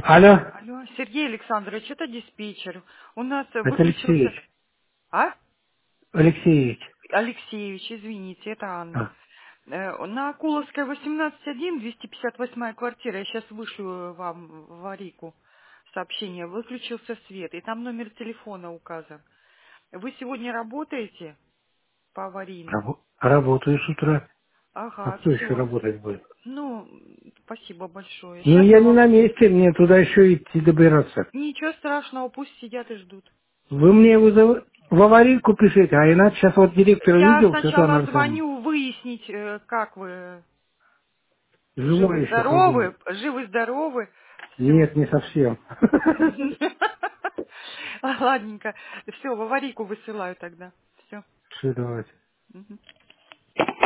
Алло, Алло, Сергей Александрович, это диспетчер. У нас это выключился... Алексеевич. А? Алексеевич. Алексеевич, извините, это Анна. А, На Куловской 18-1, 258 квартира, я сейчас вышлю вам в аварийку сообщение, выключился свет, и там номер телефона указан. Вы сегодня работаете по аварийному? работаю с утра. А Ага, кто еще все. работать будет? Ну, спасибо большое. Ну, Сейчас я я не вам... на месте, мне туда еще идти добираться. Ничего страшного, пусть сидят и ждут. Вы мне в аварийку пишите, а иначе сейчас вот директор Я видел, Светлана сначала Александровна. звоню выяснить, как вы Живой еще хожу. живы-здоровы, живы-здоровы, все. Нет, не совсем. Ладненько, все, в аварийку высылаю тогда. Все. Все, давайте.